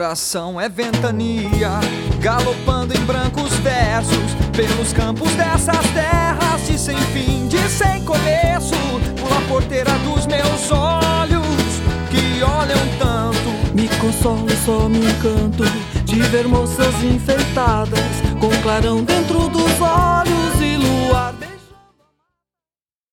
coração é ventania, galopando em brancos versos pelos campos dessas terras de sem fim, de sem começo. Pula a porteira dos meus olhos que olham tanto. Me consolo, só me encanto de ver moças enfeitadas com clarão dentro dos olhos.